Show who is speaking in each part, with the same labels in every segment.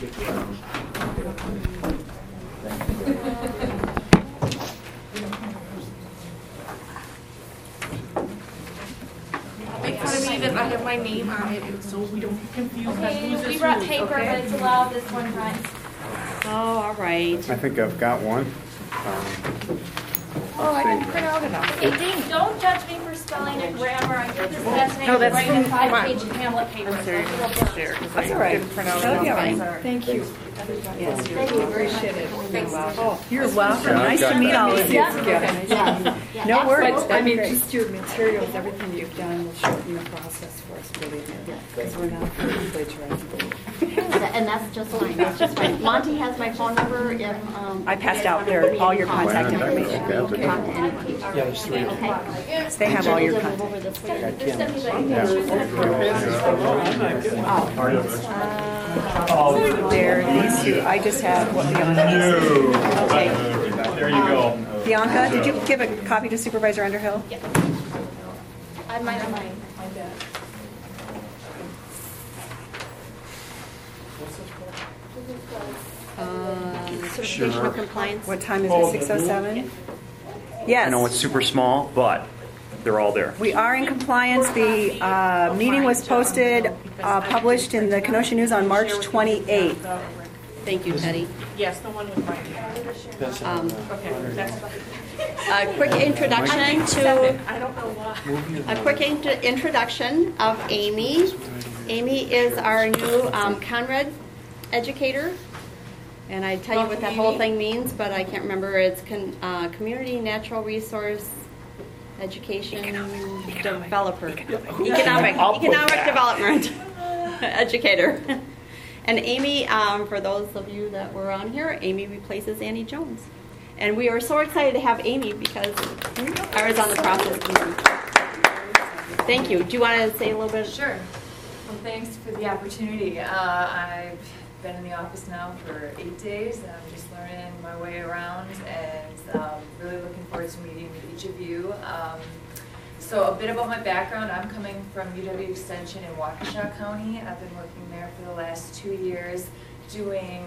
Speaker 1: Make fun of me that I have my name on it, so we don't get confused.
Speaker 2: Okay, we brought paper, but it's allowed this one time.
Speaker 3: Oh, all right.
Speaker 4: I think I've got one.
Speaker 1: Oh, I didn't print out enough.
Speaker 2: Okay, don't judge me for spelling and grammar. I did this last night.
Speaker 1: No, that's
Speaker 2: writing a
Speaker 1: fine.
Speaker 2: 5-page Hamlet paper.
Speaker 1: I'm serious.
Speaker 3: That's all right. That'll be all right.
Speaker 5: Thank you.
Speaker 3: Yes,
Speaker 2: Thank you.
Speaker 5: Appreciate it.
Speaker 3: oh, you're welcome.
Speaker 4: Yeah,
Speaker 3: Nice to
Speaker 4: I've
Speaker 3: meet
Speaker 4: got
Speaker 3: all of you.
Speaker 2: Yeah.
Speaker 3: No worries.
Speaker 5: But, I mean, just your materials, everything you've done will shorten the process for us, believe me, because we're not plagiarizing.
Speaker 6: And that's just fine. That's just fine. Monty has my phone number. If
Speaker 3: I passed out all your contact information.
Speaker 6: Yeah,
Speaker 7: there's 3.
Speaker 6: Okay.
Speaker 3: They have all your contact. Oh, there, these two. I just have what Bianca. Okay.
Speaker 7: There you go.
Speaker 3: Bianca, did you give a copy to Supervisor Underhill?
Speaker 2: Yeah. I might have mine.
Speaker 3: Certification of compliance. What time is it? 6:07? Yes.
Speaker 8: I know it's super small, but they're all there.
Speaker 3: We are in compliance. The meeting was posted, published in the Kenosha News on March 28th. Thank you, Teddy.
Speaker 1: Yes, the one with my. Okay, that's fine.
Speaker 3: A quick introduction to
Speaker 1: I don't know why.
Speaker 3: a quick introduction of Amy. Amy is our new Conrad educator. And I tell you what that whole thing means, but I can't remember. It's Community Natural Resource Education Developer. Economic Development Educator. And Amy, for those of you that were on here, Amy replaces Annie Jones. And we are so excited to have Amy because I was on the process committee. Thank you. Do you want to say a little bit?
Speaker 9: Sure. Well, thanks for the opportunity. I've been in the office now for 8 days, and I'm just learning my way around, and really looking forward to meeting with each of you. So a bit about my background. I'm coming from UW Extension in Waukesha County. I've been working there for the last 2 years doing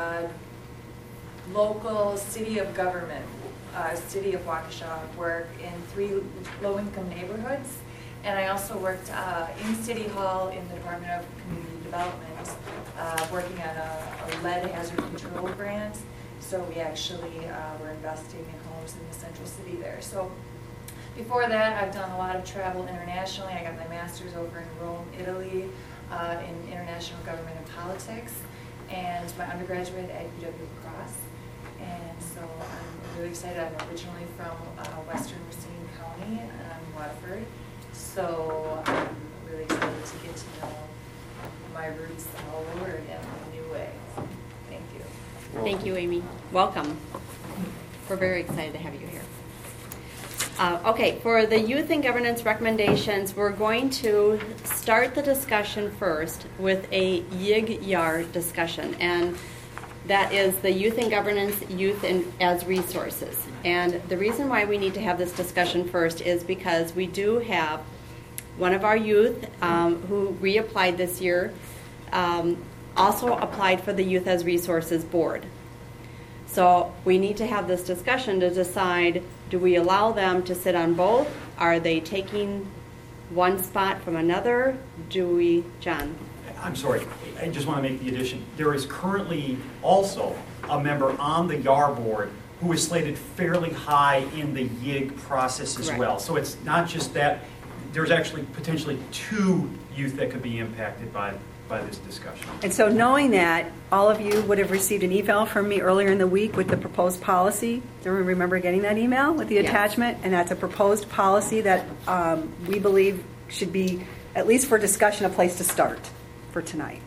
Speaker 9: local city of government, city of Waukesha work in 3 low-income neighborhoods. And I also worked in City Hall in the Department of Community Development, working on a lead hazard control grant. So we actually were investing in homes in the central city there. So before that, I've done a lot of travel internationally. I got my master's over in Rome, Italy, in international government and politics, and my undergraduate at UW Cross. And so I'm really excited. I'm originally from western Racine County, Waterford. So I'm really excited to get to know my roots all over again in a new way. Thank you.
Speaker 3: Thank you, Amy. Welcome. We're very excited to have you here. Okay, for the youth and governance recommendations, we're going to start the discussion first with a YIG-YAR discussion, and that is the Youth and Governance, Youth as Resources. And the reason why we need to have this discussion first is because we do have one of our youth who reapplied this year, also applied for the Youth as Resources Board. So we need to have this discussion to decide, do we allow them to sit on both? Are they taking one spot from another? Do we, John?
Speaker 7: I'm sorry, I just want to make the addition. There is currently also a member on the YAR board who is slated fairly high in the YIG process as
Speaker 3: Correct.
Speaker 7: well. So it's not just that, there's actually potentially 2 youth that could be impacted by this discussion.
Speaker 3: And so knowing that, all of you would have received an email from me earlier in the week with the proposed policy. Do you remember getting that email with the Yes. attachment? And that's a proposed policy that we believe should be, at least for discussion, a place to start for tonight.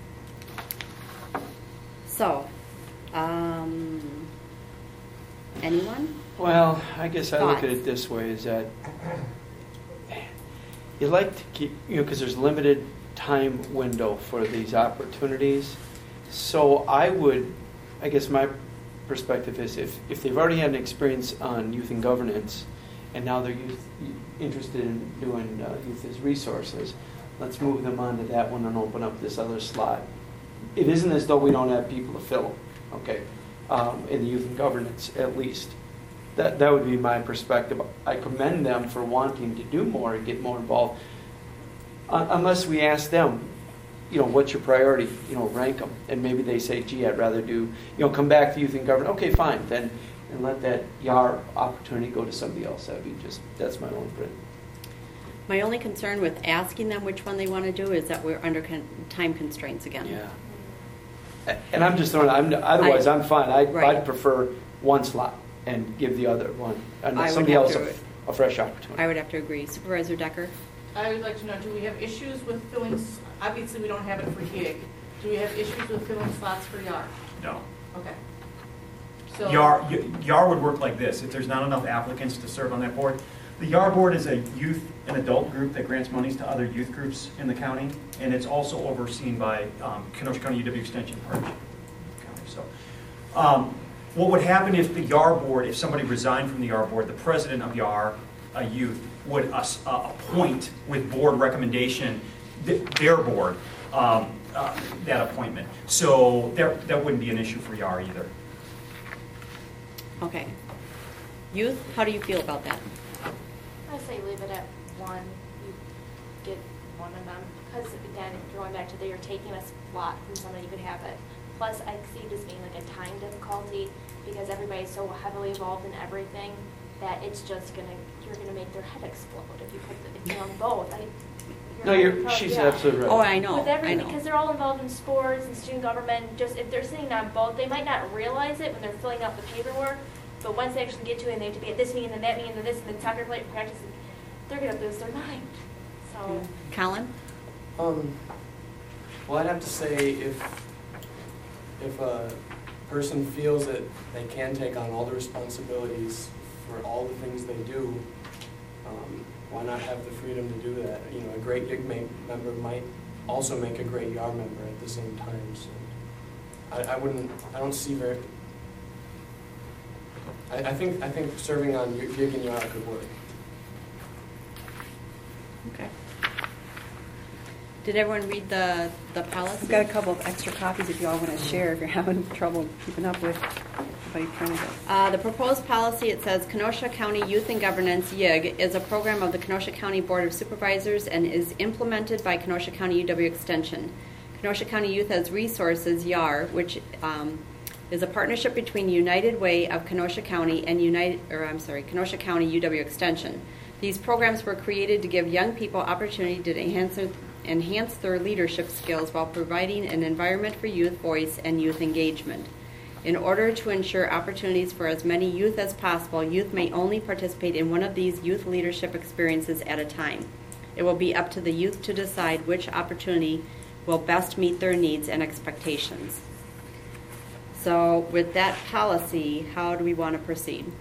Speaker 3: So, anyone?
Speaker 10: Well, I guess I look at
Speaker 3: Thoughts?
Speaker 10: it this way, is that you like to keep, because there's limited time window for these opportunities. So I guess my perspective is if they've already had an experience on youth and governance, and now they're interested in doing youth as resources, let's move them on to that one and open up this other slot it isn't as though we don't have people to fill, okay, in the youth and governance at least. That would be my perspective. I commend them for wanting to do more and get more involved. Unless we ask them, what's your priority? Rank them. And maybe they say, gee, I'd rather do, come back to youth and government. Okay, fine, then, and let that YAR opportunity go to somebody else. That's my only point.
Speaker 3: My only concern with asking them which one they want to do is that we're under time constraints again.
Speaker 10: Yeah. And I'm just throwing, otherwise I'm fine. I'd prefer one slot and give the other one, and somebody else a fresh opportunity.
Speaker 3: I would have to agree. Supervisor Decker?
Speaker 1: I would like to know, do we have issues with filling, obviously we don't have it for YIG. Do we have issues with filling slots for YAR?
Speaker 7: No.
Speaker 1: Okay. So
Speaker 7: YAR would work like this. If there's not enough applicants to serve on that board, the YAR board is a youth and adult group that grants monies to other youth groups in the county, and it's also overseen by Kenosha County UW Extension Park County. So, what would happen if the YAR board, if somebody resigned from the YAR board, the president of YAR, a youth, would appoint with board recommendation their board that appointment. So that wouldn't be an issue for YAR either.
Speaker 3: Okay. Youth, how do you feel about that?
Speaker 2: I say leave it at one. You get one of them. Because again, going back to you're taking a slot from somebody, you could have it. Plus, I see this being like a time difficulty because everybody's so heavily involved in everything that it's just you're gonna make their head explode if you on both.
Speaker 10: She's absolutely right.
Speaker 3: Oh, I know.
Speaker 2: With everything,
Speaker 3: I know.
Speaker 2: because they're all involved in sports and student government. Just if they're sitting on both, they might not realize it when they're filling out the paperwork. But once they actually get to it, and they have to be at this meeting and that meeting and this and the soccer play practice, they're gonna lose their mind. So.
Speaker 3: Colin?
Speaker 4: Well, I'd have to say if a person feels that they can take on all the responsibilities for all the things they do, why not have the freedom to do that? A great YIG member might also make a great YAR member at the same time. So I don't see very. I think serving on YIG and YAR could work.
Speaker 3: Okay. Did everyone read the policy?
Speaker 5: I've got a couple of extra copies if you all want to share if you're having trouble keeping up with everybody printed it.
Speaker 3: The proposed policy, it says Kenosha County Youth and Governance, YIG, is a program of the Kenosha County Board of Supervisors and is implemented by Kenosha County UW Extension. Kenosha County Youth has Resources, YAR, which is a partnership between United Way of Kenosha County and Kenosha County UW Extension. These programs were created to give young people opportunity to enhance their leadership skills while providing an environment for youth voice and youth engagement. In order to ensure opportunities for as many youth as possible, youth may only participate in one of these youth leadership experiences at a time. It will be up to the youth to decide which opportunity will best meet their needs and expectations. So with that policy, how do we want to proceed?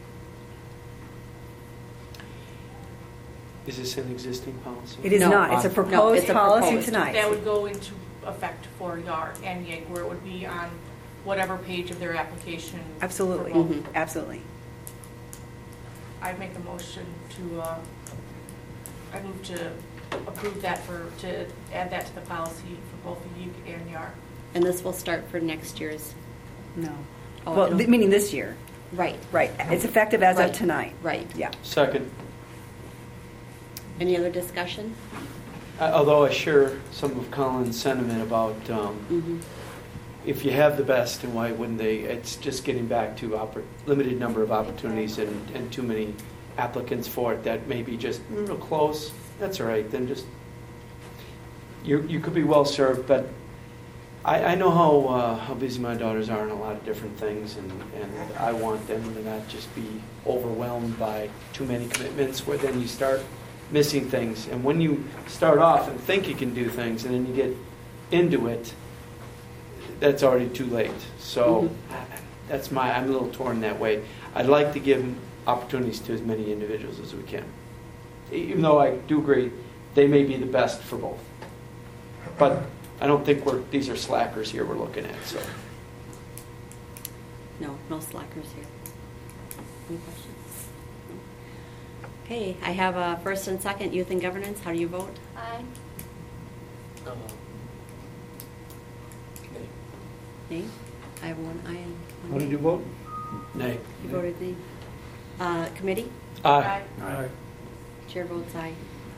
Speaker 10: Is this an existing policy?
Speaker 5: It is
Speaker 3: No.
Speaker 5: not. It's a proposed
Speaker 3: it's a
Speaker 5: policy
Speaker 3: proposed.
Speaker 5: tonight.
Speaker 1: that would go into effect for YAR and YIG, where it would be on whatever page of their application.
Speaker 5: Absolutely.
Speaker 1: for both.
Speaker 3: Mhm.
Speaker 5: Absolutely.
Speaker 1: I'd make a motion to, I move to approve that to add that to the policy for both the YIG and YAR.
Speaker 3: And this will start for next year's.
Speaker 5: No.
Speaker 3: Oh,
Speaker 5: Well,
Speaker 3: it'll-
Speaker 5: meaning this year.
Speaker 3: Right.
Speaker 5: Right. It's effective as
Speaker 3: Right.
Speaker 5: of tonight.
Speaker 3: Right.
Speaker 5: Yeah.
Speaker 10: Second.
Speaker 3: Any other discussion?
Speaker 10: Although I share some of Colin's sentiment about if you have the best, and why wouldn't they? It's just getting back to limited number of opportunities and too many applicants for it that may be just real close. That's all right. Then just you could be well served, but I know how busy my daughters are in a lot of different things, and I want them to not just be overwhelmed by too many commitments where then you start missing things. And when you start off and think you can do things and then you get into it, that's already too late. So I'm a little torn that way. I'd like to give opportunities to as many individuals as we can. Even though I do agree they may be the best for both. But I don't think these are slackers here we're looking at. So
Speaker 3: No slackers here. Any questions? No? Okay, I have a first and second, youth and governance. How do you vote?
Speaker 2: Aye.
Speaker 3: Nay? I have one aye and one
Speaker 10: What did you vote? Nay.
Speaker 3: You voted nay. Committee?
Speaker 10: Aye.
Speaker 4: Aye.
Speaker 3: Chair votes aye.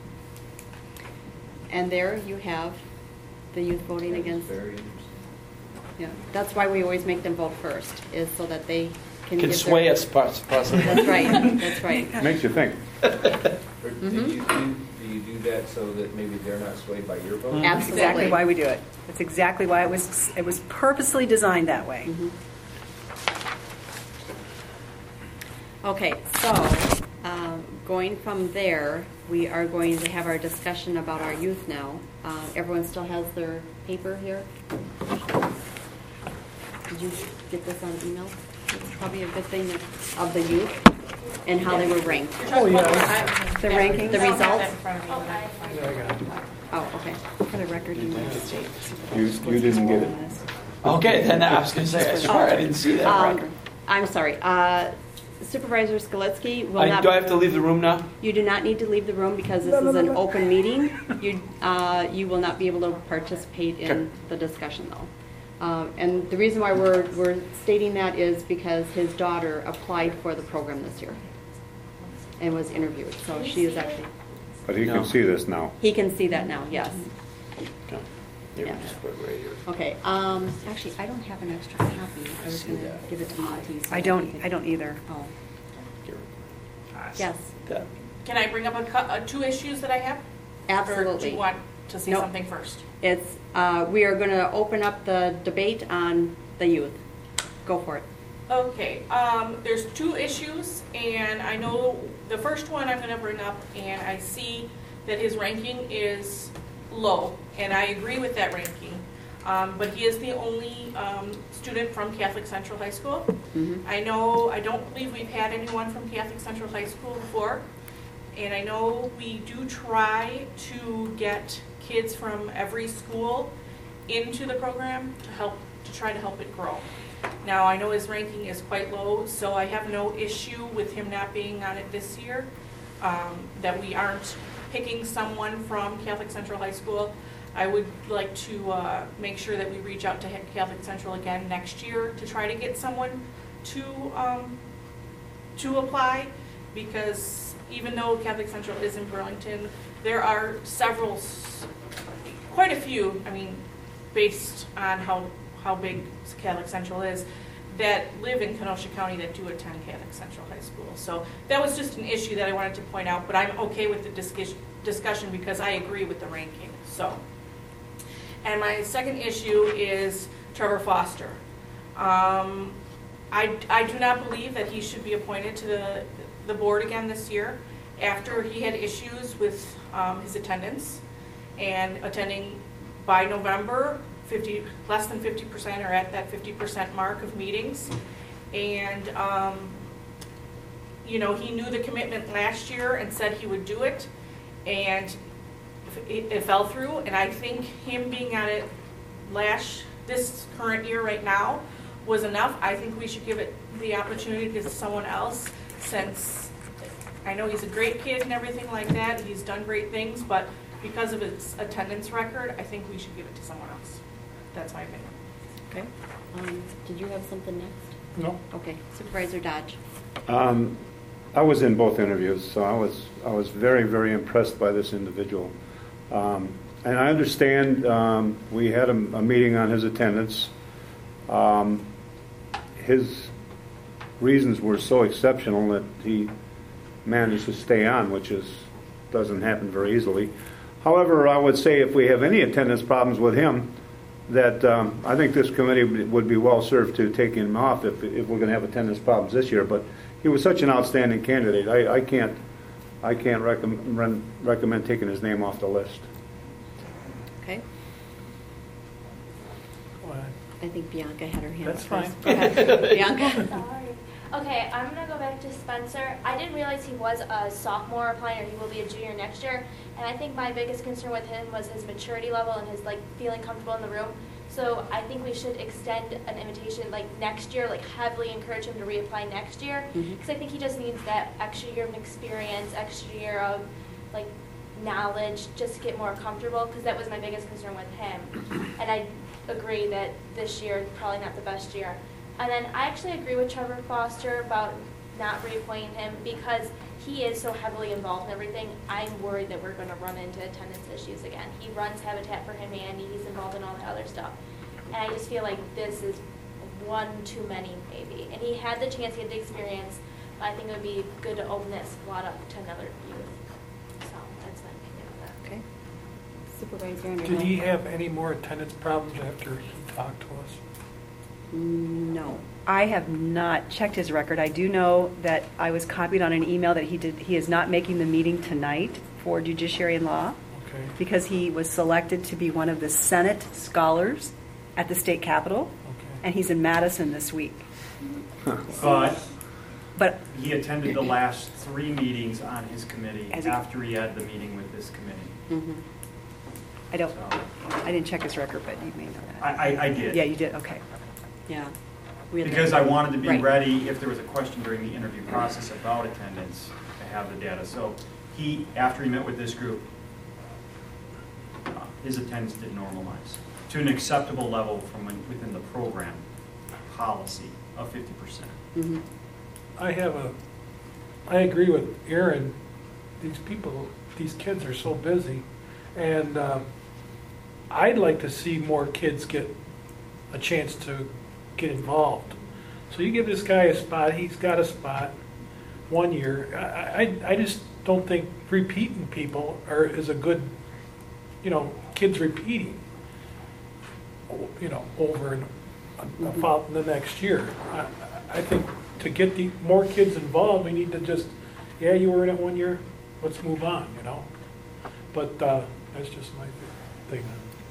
Speaker 3: And there you have the youth voting against.
Speaker 11: Very interesting.
Speaker 3: Yeah, that's why we always make them vote first, is so that they can
Speaker 10: Can
Speaker 3: give
Speaker 10: sway
Speaker 3: their-
Speaker 10: us possibly.
Speaker 3: That's right, that's right.
Speaker 11: Makes you think.
Speaker 3: Mhm.
Speaker 11: Do you do that so that maybe they're not swayed by your vote?
Speaker 3: Absolutely.
Speaker 12: That's exactly why we do it. That's exactly why it was purposely designed that way.
Speaker 3: Mhm. Okay, so going from there, we are going to have our discussion about our youth now. Everyone still has their paper here? Did you get this on email? It's probably a good thing of the youth and how they were ranked.
Speaker 1: Oh,
Speaker 12: The rankings?
Speaker 3: The results?
Speaker 2: Okay.
Speaker 3: Oh, okay.
Speaker 12: For the record, United States.
Speaker 11: You didn't get it.
Speaker 10: Okay, then I was going to say, I swear I didn't see that record.
Speaker 3: I'm sorry. Supervisor Skalitsky will not.
Speaker 10: Do I have to leave the room now?
Speaker 3: You do not need to leave the room because this is an open meeting. You will not be able to participate in the discussion, though. And the reason why we're stating that is because his daughter applied for the program this year and was interviewed. So she is actually.
Speaker 11: But he
Speaker 10: No.
Speaker 11: can see this now.
Speaker 3: He can see that now. Yes.
Speaker 10: No. Here,
Speaker 3: Yeah.
Speaker 10: just put it right here.
Speaker 3: Okay. Actually, I don't have an extra copy. I was
Speaker 10: See
Speaker 3: going to
Speaker 10: that.
Speaker 3: give it to Monty. so
Speaker 12: I
Speaker 3: he
Speaker 12: don't
Speaker 3: could-
Speaker 12: either.
Speaker 3: Oh.
Speaker 10: Here.
Speaker 3: Yes.
Speaker 10: That.
Speaker 1: Can I bring up two issues that I have? Or do
Speaker 3: Absolutely.
Speaker 1: you want to say
Speaker 3: Nope.
Speaker 1: something first?
Speaker 3: It's, we are going to open up the debate on the youth. Go for it.
Speaker 1: Okay, there's two issues, and I know the first one I'm gonna bring up, and I see that his ranking is low, and I agree with that ranking. But he is the only student from Catholic Central High School.
Speaker 3: Mhm.
Speaker 1: I don't believe we've had anyone from Catholic Central High School before. And I know we do try to get kids from every school into the program to try to help it grow. Now, I know his ranking is quite low, so I have no issue with him not being on it this year, that we aren't picking someone from Catholic Central High School. I would like to make sure that we reach out to Catholic Central again next year to try to get someone to apply, because even though Catholic Central is in Burlington, there are quite a few, I mean, based on how big Catholic Central is, that live in Kenosha County that do attend Catholic Central High School. So that was just an issue that I wanted to point out, but I'm okay with the discussion because I agree with the ranking. So, and my second issue is Trevor Foster. I do not believe that he should be appointed to the board again this year after he had issues with his attendance and attending by November. Less than 50% are at that 50% mark of meetings. And, he knew the commitment last year and said he would do it, and it fell through. And I think him being at it this current year right now was enough. I think we should give it the opportunity to someone else, since I know he's a great kid and everything like that. He's done great things, but because of his attendance record, I think we should give it to someone else. That's my opinion.
Speaker 3: Okay. Did you have something next?
Speaker 11: No.
Speaker 3: Okay. Supervisor Dodge.
Speaker 11: I was in both interviews, so I was very, very impressed by this individual. And I understand we had a meeting on his attendance. His reasons were so exceptional that he managed to stay on, which doesn't happen very easily. However, I would say if we have any attendance problems with him, that I think this committee would be well served to take him off if we're going to have attendance problems this year. But he was such an outstanding candidate. I can't recommend taking his name off the list.
Speaker 3: Okay. I think Bianca had her hand
Speaker 10: That's
Speaker 3: up first.
Speaker 10: fine.
Speaker 3: Go ahead. Bianca.
Speaker 2: Sorry. Okay, I'm gonna go back to Spencer. I didn't realize he was a sophomore applying, or he will be a junior next year. And I think my biggest concern with him was his maturity level and his feeling comfortable in the room. So I think we should extend an invitation next year, heavily encourage him to reapply next year, because I think he just needs that extra year of experience, extra year of knowledge, just to get more comfortable. Because that was my biggest concern with him. And agree that this year is probably not the best year. And then I actually agree with Trevor Foster about not reappointing him because he is so heavily involved in everything. I'm worried that we're going to run into attendance issues again. He runs Habitat for Humanity. He's involved in all the other stuff. And I just feel like this is one too many, maybe. And he had the chance, he had the experience, but I think it would be good to open that spot up to another youth. So that's my opinion on that.
Speaker 3: Okay. Supervisor Anderson.
Speaker 13: Did he have any more attendance problems after he talked to us?
Speaker 12: No. I have not checked his record. I do know that I was copied on an email that he is not making the meeting tonight for Judiciary and Law
Speaker 13: Okay.
Speaker 12: because he was selected to be one of the Senate scholars at the state capitol, and he's in Madison this week.
Speaker 7: But he attended the last 3 meetings on his committee after he had the meeting with this committee.
Speaker 12: I didn't check his record, but you may know that.
Speaker 7: I did.
Speaker 12: Yeah, you did. Okay.
Speaker 3: Yeah.
Speaker 7: Because I wanted to be
Speaker 3: Right.
Speaker 7: ready if there was a question during the interview process about attendance to have the data. So he, after he met with this group, his attendance did normalize to an acceptable level from within the program policy of 50%.
Speaker 3: Mm-hmm.
Speaker 13: I agree with Aaron. These kids are so busy, and I'd like to see more kids get a chance to get involved. So you give this guy a spot, he's got a spot 1 year. I just don't think repeating people is a good, kids repeating, over about the next year. I think to get more kids involved, we need to just, you were in it 1 year, let's move on, But that's just my thing.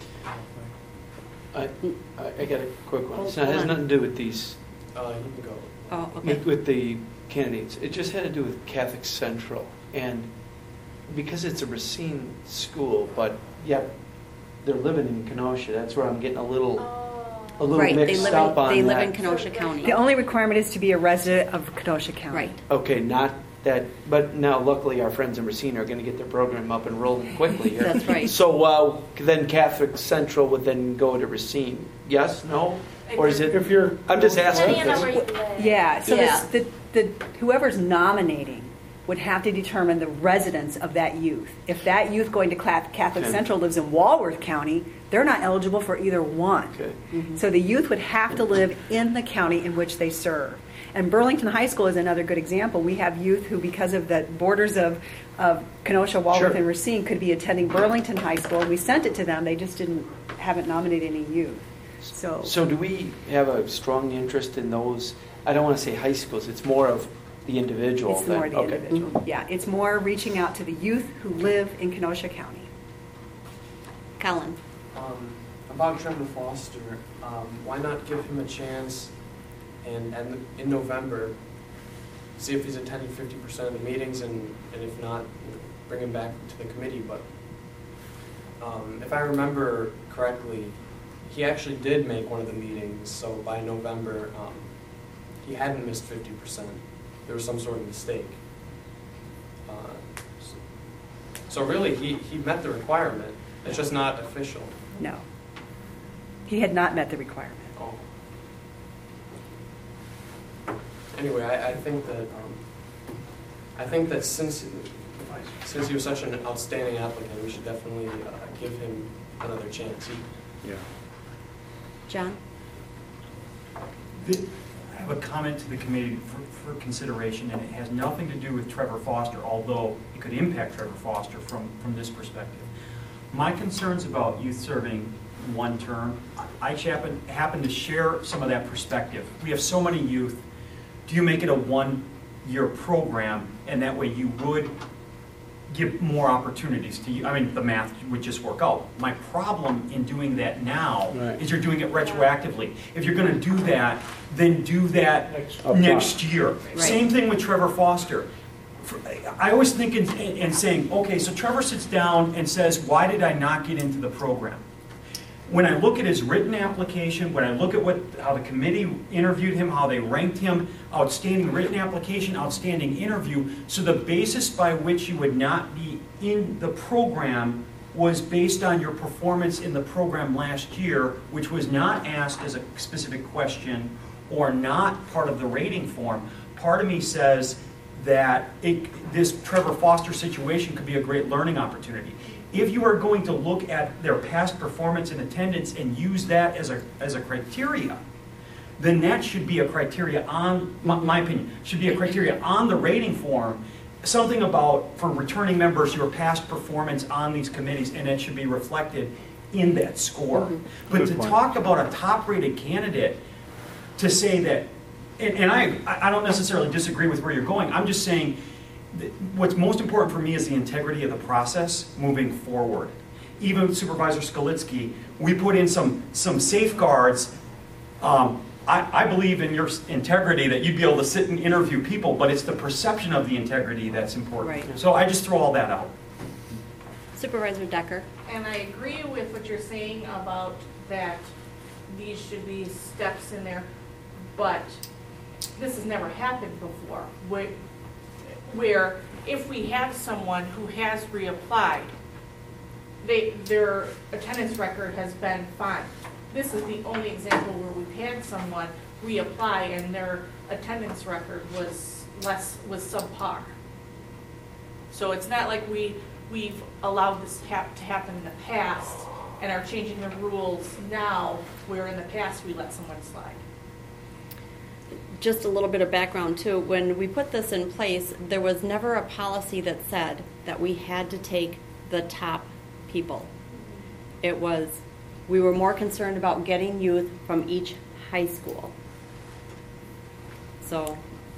Speaker 10: I got a quick one. So it has nothing to do with these.
Speaker 4: You can go.
Speaker 3: Oh, okay.
Speaker 10: With the candidates. It just had to do with Catholic Central. And because it's a Racine school, but yet they're living in Kenosha, that's where I'm getting a little
Speaker 3: Right,
Speaker 10: mixed up on
Speaker 3: they
Speaker 10: that.
Speaker 3: live in Kenosha County.
Speaker 12: The only requirement is to be a resident of Kenosha County.
Speaker 3: Right.
Speaker 10: Okay, not that, but now luckily our friends in Racine are going to get their program up and rolling quickly here.
Speaker 3: That's right.
Speaker 10: So then Catholic Central would then go to Racine. Yes? No? Or is it?
Speaker 13: If you're,
Speaker 10: I'm just asking.
Speaker 2: Depending on where you live.
Speaker 12: Yeah, so
Speaker 3: Yeah.
Speaker 12: whoever's nominating would have to determine the residence of that youth. If that youth going to Catholic
Speaker 10: Okay.
Speaker 12: Central lives in Walworth County, they're not eligible for either one.
Speaker 10: Okay.
Speaker 12: So the youth would have to live in the county in which they serve. And Burlington High School is another good example. We have youth who, because of the borders of Kenosha, Walworth,
Speaker 10: Sure.
Speaker 12: and Racine, could be attending Burlington High School. And we sent it to them. They just haven't nominated any youth.
Speaker 10: So do we have a strong interest in those? I don't want to say high schools. It's more of the individual.
Speaker 12: It's more the
Speaker 10: Okay.
Speaker 12: individual. Yeah, it's more reaching out to the youth who live in Kenosha County.
Speaker 3: Colin.
Speaker 4: About Trevor Foster, why not give him a chance and in November, see if he's attending 50% of the meetings, and if not, bring him back to the committee. But if I remember correctly, he actually did make one of the meetings, so by November, he hadn't missed 50%. There was some sort of mistake. So really, he met the requirement. It's just not official.
Speaker 12: No. He had not met the requirement.
Speaker 4: Oh. Anyway, I think that since he was such an outstanding applicant, we should definitely give him another chance.
Speaker 11: Yeah.
Speaker 3: John?
Speaker 7: I have a comment to the committee for consideration, and it has nothing to do with Trevor Foster, although it could impact Trevor Foster from this perspective. My concerns about youth serving one term, I happen to share some of that perspective. We have so many youth. Do you make it a one-year program, and that way you would give more opportunities to you? I mean, the math would just work out. My problem in doing that now is you're doing it retroactively. If you're going to do that, then do that next year.
Speaker 3: Right.
Speaker 7: Same thing with Trevor Foster. I always think in saying, okay, so Trevor sits down and says, why did I not get into the program? When I look at his written application, when I look at how the committee interviewed him, how they ranked him, outstanding written application, outstanding interview, so the basis by which you would not be in the program was based on your performance in the program last year, which was not asked as a specific question or not part of the rating form. Part of me says that this Trevor Foster situation could be a great learning opportunity. If you are going to look at their past performance and attendance and use that as a criteria, then that should be a criteria on, my opinion, should be a criteria on the rating form, something about, for returning members, your past performance on these committees, and it should be reflected in that score.
Speaker 11: Mm-hmm.
Speaker 7: But
Speaker 11: Good
Speaker 7: to
Speaker 11: point.
Speaker 7: talk about a top-rated candidate, to say that, and I don't necessarily disagree with where you're going, I'm just saying that what's most important for me is the integrity of the process moving forward. Even Supervisor Skalitsky, we put in some safeguards. I believe in your integrity that you'd be able to sit and interview people, but it's the perception of the integrity that's important.
Speaker 3: Right.
Speaker 7: So I just throw all that out.
Speaker 3: Supervisor Decker.
Speaker 1: And I agree with what you're saying about that these should be steps in there, but this has never happened before, where if we have someone who has reapplied, their attendance record has been fine. This is the only example where we've had someone reapply and their attendance record was subpar. So it's not like we've allowed this to happen in the past and are changing the rules now, where in the past we let someone slide.
Speaker 3: Just a little bit of background too. When we put this in place, there was never a policy that said that we had to take the top people. We were more concerned about getting youth from each high school. So,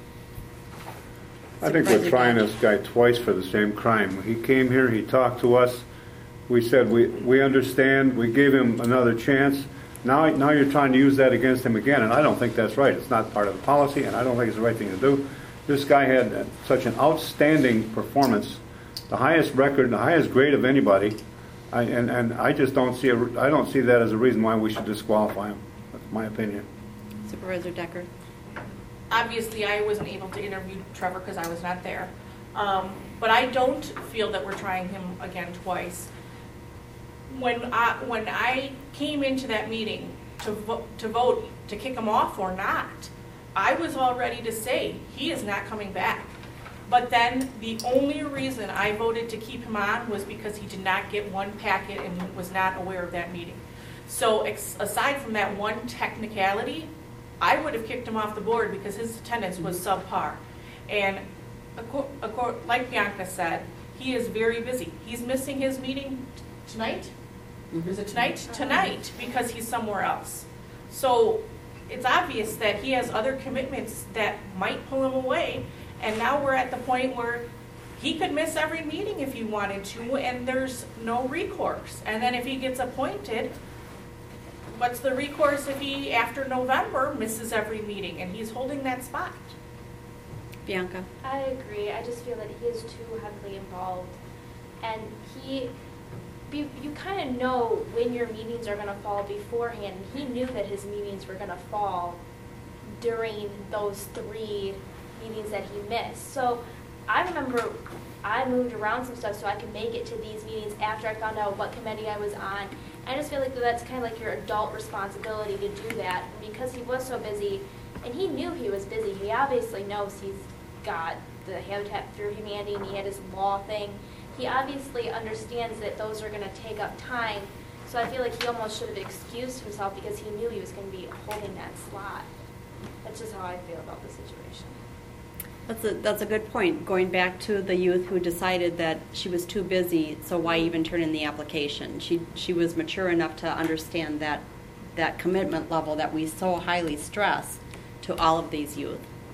Speaker 11: I think we're trying this guy twice for the same crime. He came here, he talked to us, we said we understand, we gave him another chance. Now you're trying to use that against him again, and I don't think that's right. It's not part of the policy, and I don't think it's the right thing to do. This guy had such an outstanding performance, the highest record, the highest grade of anybody, and I just don't see I don't see that as a reason why we should disqualify him. That's my opinion.
Speaker 3: Supervisor Decker.
Speaker 1: Obviously, I wasn't able to interview Trevor because I was not there. But I don't feel that we're trying him again twice. When I came into that meeting to vote to kick him off or not, I was all ready to say he is not coming back. But then the only reason I voted to keep him on was because he did not get one packet and was not aware of that meeting. So aside from that one technicality, I would have kicked him off the board because his attendance was subpar. And like Bianca said, he is very busy. He's missing his meeting tonight. Is it tonight? Tonight, because he's somewhere else. So it's obvious that he has other commitments that might pull him away. And now we're at the point where he could miss every meeting if he wanted to, and there's no recourse. And then if he gets appointed, what's the recourse if he, after November, misses every meeting and he's holding that spot?
Speaker 3: Bianca.
Speaker 2: I agree. I just feel that he is too heavily involved. And you kind of know when your meetings are going to fall beforehand. He knew that his meetings were going to fall during those 3 meetings that he missed. So I remember I moved around some stuff so I could make it to these meetings after I found out what committee I was on. I just feel like that's kind of like your adult responsibility to do that. And because he was so busy, and he knew he was busy, he obviously knows he's got the Habitat for Humanity and he had his law thing. He obviously understands that those are going to take up time. So I feel like he almost should have excused himself because he knew he was going to be holding that slot. That's just how I feel about the situation.
Speaker 3: That's a good point. Going back to the youth who decided that she was too busy, so why even turn in the application? She was mature enough to understand that commitment level that we so highly stress to all of these youth.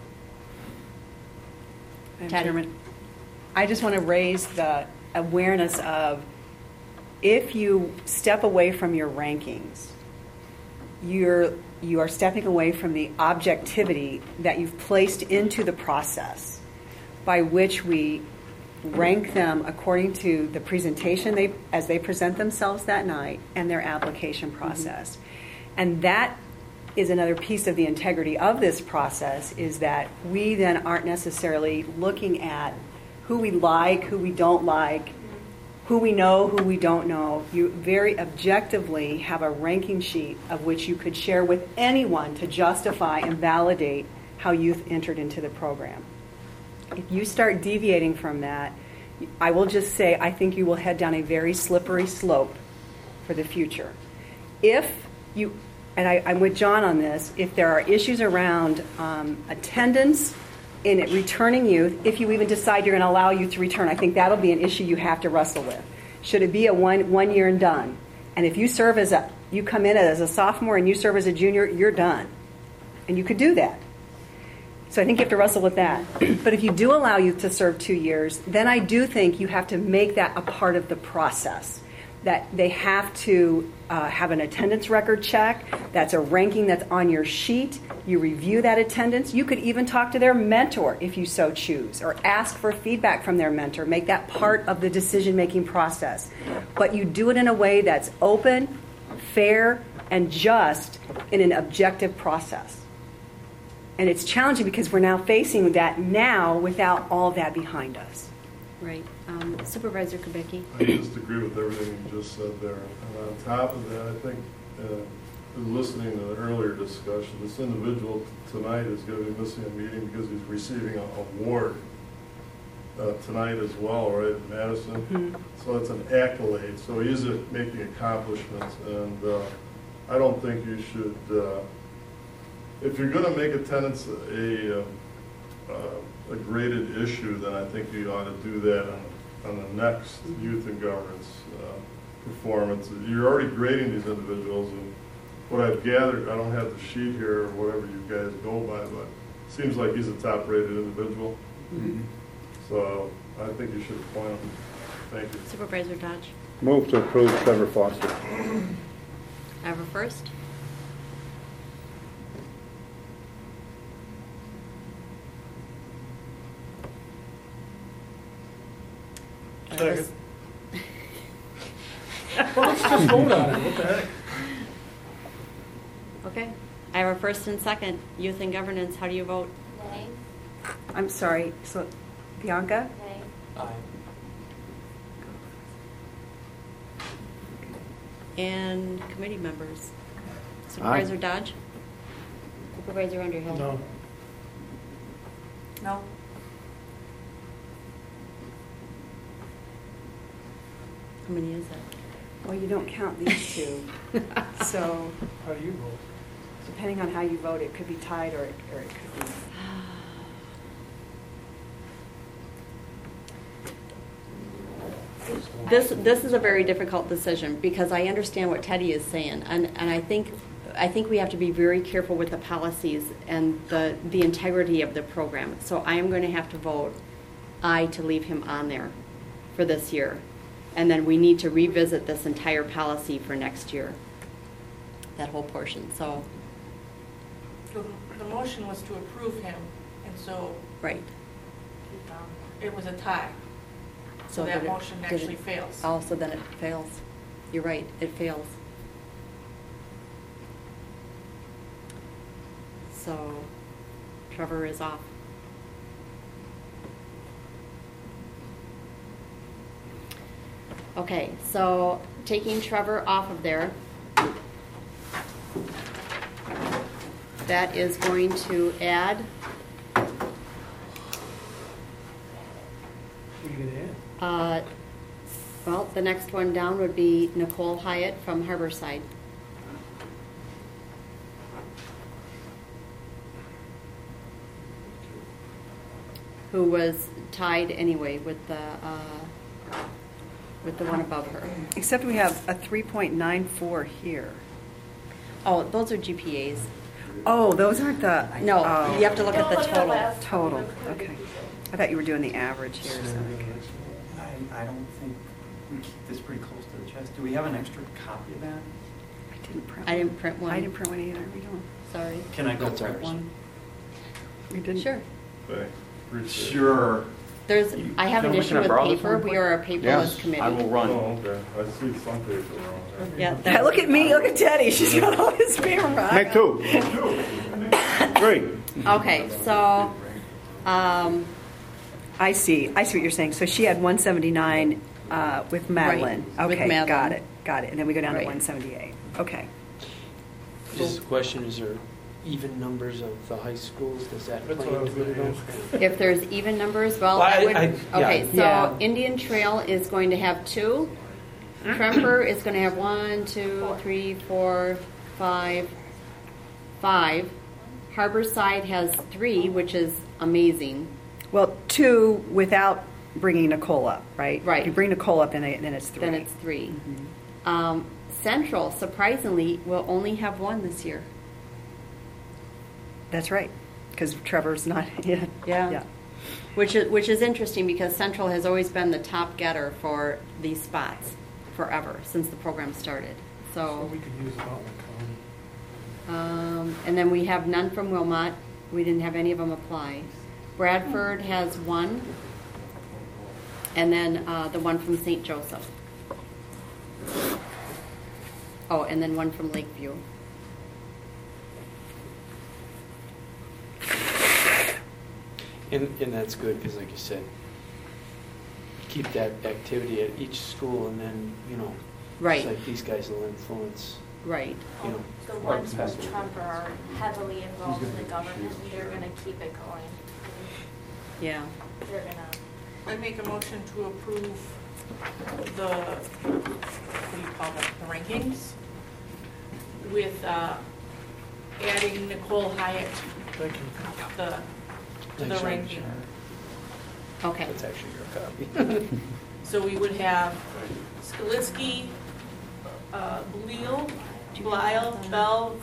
Speaker 12: Chairman, I just want to raise the awareness of if you step away from your rankings, you are stepping away from the objectivity that you've placed into the process by which we rank them according to the presentation as they present themselves that night and their application process. And that is another piece of the integrity of this process, is that we then aren't necessarily looking at who we like, who we don't like, who we know, who we don't know. You very objectively have a ranking sheet of which you could share with anyone to justify and validate how youth entered into the program. If you start deviating from that, I will just say I think you will head down a very slippery slope for the future. If you, and I'm with John on this, if there are issues around attendance in returning youth, if you even decide you're going to allow youth to return, I think that'll be an issue you have to wrestle with. Should it be a one year and done? And if you serve you come in as a sophomore and you serve as a junior, you're done. And you could do that. So I think you have to wrestle with that. But if you do allow youth to serve 2 years, then I do think you have to make that a part of the process. That they have to have an attendance record check. That's a ranking that's on your sheet. You review that attendance. You could even talk to their mentor if you so choose, or ask for feedback from their mentor. Make that part of the decision-making process. But you do it in a way that's open, fair, and just in an objective process. And it's challenging because we're now facing that now without all that behind us.
Speaker 3: Right. Supervisor Kubicki.
Speaker 14: I just agree with everything you just said there. And on top of that, I think, listening to the earlier discussion, this individual tonight is going to be missing a meeting because he's receiving an award tonight as well, right, in Madison.
Speaker 12: Mm-hmm.
Speaker 14: So it's an accolade. So he's making accomplishments. And I don't think you should, if you're going to make attendance a graded issue, then I think you ought to do that on the next youth and governance performance. You're already grading these individuals, and what I've gathered, I don't have the sheet here or whatever you guys go by, but it seems like he's a top-rated individual.
Speaker 12: Mm-hmm.
Speaker 14: So I think you should appoint him. Thank you.
Speaker 3: Supervisor Dodge.
Speaker 11: Move to approve Trevor Foster.
Speaker 3: I have a first.
Speaker 13: Second. Well, let's just vote on it. What the heck?
Speaker 3: Okay. I have a first and second. Youth and governance. How do you vote?
Speaker 2: Nay.
Speaker 12: I'm sorry. So, Bianca?
Speaker 2: Nay.
Speaker 4: Aye.
Speaker 3: And committee members. Supervisor
Speaker 11: Aye.
Speaker 3: Dodge? Supervisor Underhill?
Speaker 13: No.
Speaker 1: No?
Speaker 3: How many is that?
Speaker 12: Well, you don't count these two. So,
Speaker 13: How do you vote?
Speaker 12: depending on how you vote, it could be tied or it could be.
Speaker 3: This is a very difficult decision because I understand what Teddy is saying, and I think we have to be very careful with the policies and the integrity of the program. So I am going to have to vote aye to leave him on there for this year, and then we need to revisit this entire policy for next year, that whole portion. So
Speaker 1: The motion was to approve him, and so
Speaker 3: right.
Speaker 1: it was a tie. So
Speaker 3: did
Speaker 1: that
Speaker 3: it-
Speaker 1: motion
Speaker 3: did
Speaker 1: actually
Speaker 3: it-
Speaker 1: fails.
Speaker 3: Oh, so then it fails. You're right, it fails. So Trevor is off. Okay, so taking Trevor off of there, that is going to add
Speaker 13: What are you going to add?
Speaker 3: well, the next one down would be Nicole Hyatt from Harborside. Who was tied anyway with the one above her.
Speaker 12: Except we have a 3.94 here.
Speaker 3: Oh, those are GPAs.
Speaker 12: Oh, those aren't the.
Speaker 3: No,
Speaker 12: oh.
Speaker 3: you have to look at the total.
Speaker 12: Total. Okay. I thought you were doing the average here. So.
Speaker 7: I don't think we keep this pretty close to the chest. Do we have an extra copy of that?
Speaker 12: I didn't print.
Speaker 3: I didn't print one.
Speaker 12: I didn't print one either. We don't.
Speaker 3: Sorry.
Speaker 7: Can I go
Speaker 10: That's
Speaker 7: print
Speaker 10: ours.
Speaker 7: one?
Speaker 12: We didn't.
Speaker 3: Sure.
Speaker 14: Thanks. Appreciate it.
Speaker 7: Sure.
Speaker 3: I have an
Speaker 7: Can
Speaker 3: issue
Speaker 7: I
Speaker 3: with
Speaker 7: borrow this
Speaker 3: paper.
Speaker 7: one
Speaker 3: We are a paperless
Speaker 11: Yes,
Speaker 3: committee.
Speaker 7: I will run.
Speaker 14: Oh, okay. I see some paper around there.
Speaker 3: Yeah,
Speaker 12: Yeah, look at me. Look at Teddy. She's got all this paper.
Speaker 11: Make two. Three.
Speaker 3: Okay, so
Speaker 12: I see what you're saying. So she had 179 with Madeline.
Speaker 3: Right, with
Speaker 12: Okay,
Speaker 3: Madeline.
Speaker 12: got it. And then we go down to
Speaker 3: Right.
Speaker 12: 178. Okay.
Speaker 10: Just a question, is there even numbers of the high schools? Does that
Speaker 13: That's
Speaker 10: play
Speaker 13: what I was
Speaker 10: into it at
Speaker 13: gonna
Speaker 10: all?
Speaker 13: ask.
Speaker 3: If there's even numbers, well,
Speaker 10: Well,
Speaker 3: that would,
Speaker 10: yeah.
Speaker 3: okay, so
Speaker 12: Yeah.
Speaker 3: Indian Trail is going to have 2. Tremper is going to have 1, 2, 3, 4, 5. Harborside has 3, which is amazing.
Speaker 12: Well, 2 without bringing Nicole up, right?
Speaker 3: Right.
Speaker 12: If you bring Nicole up, then it's 3.
Speaker 3: Then it's 3. Central, surprisingly, will only have 1 this year.
Speaker 12: That's right, because Trevor's not, yeah.
Speaker 3: Which is interesting because Central has always been the top getter for these spots forever, since the program started.
Speaker 13: So we could use it all in county.
Speaker 3: And then we have none from Wilmot. We didn't have any of them apply. Bradford has 1. And then the 1 from St. Joseph. Oh, and then 1 from Lakeview.
Speaker 10: And that's good, because like you said, keep that activity at each school, and then,
Speaker 3: Right.
Speaker 10: it's like these guys will influence,
Speaker 3: Right.
Speaker 2: The ones from Trump are heavily involved in the government, and they're gonna keep it going.
Speaker 3: Yeah.
Speaker 2: They're gonna,
Speaker 1: I make a motion to approve the, what do you call them, the rankings with adding Nicole Hyatt
Speaker 13: Thank you.
Speaker 1: to the ranking.
Speaker 3: Okay.
Speaker 10: that's actually your copy.
Speaker 1: So we would have Skalitsky, Bleel, Blyle, Bell,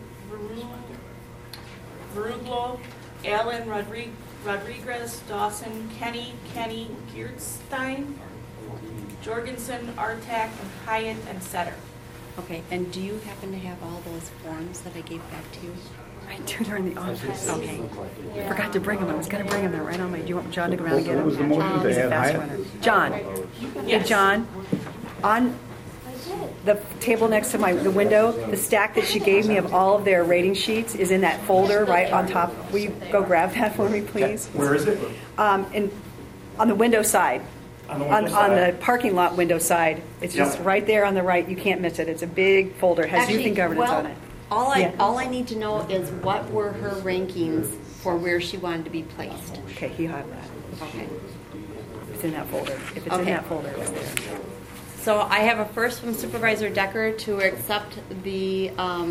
Speaker 1: Veruglo, Allen, Rodriguez, Dawson, Kenny, Geertstein, Jorgensen, Artak, and Hyatt, and Setter.
Speaker 3: Okay, and do you happen to have all those forms that I gave back to you?
Speaker 12: I do, they're in the office.
Speaker 3: Okay.
Speaker 12: I forgot to bring them. I was going to bring them. They're right on my, do you want John to go around and get
Speaker 11: What was the
Speaker 12: them?
Speaker 11: motion
Speaker 12: He's
Speaker 11: to
Speaker 12: a
Speaker 11: add
Speaker 12: fast
Speaker 11: Hyatt?
Speaker 12: runner. John. Hey,
Speaker 1: Yes.
Speaker 12: John, on the table next to the window, the stack that she gave me of all of their rating sheets is in that folder right on top. Will you go grab that for me, please?
Speaker 7: Where is it?
Speaker 12: On the window side.
Speaker 7: On the window
Speaker 12: On
Speaker 7: side?
Speaker 12: the parking lot window side. It's just
Speaker 7: Yep.
Speaker 12: right there on the right. You can't miss it. It's a big folder. It has youth and governance on it. Yeah.
Speaker 3: All I need to know is what were her rankings for where she wanted to be placed.
Speaker 12: Okay, he had that.
Speaker 3: Okay.
Speaker 12: It's in that folder. If it's in
Speaker 3: Okay.
Speaker 12: that folder, it's there.
Speaker 3: So I have a first from Supervisor Decker to accept the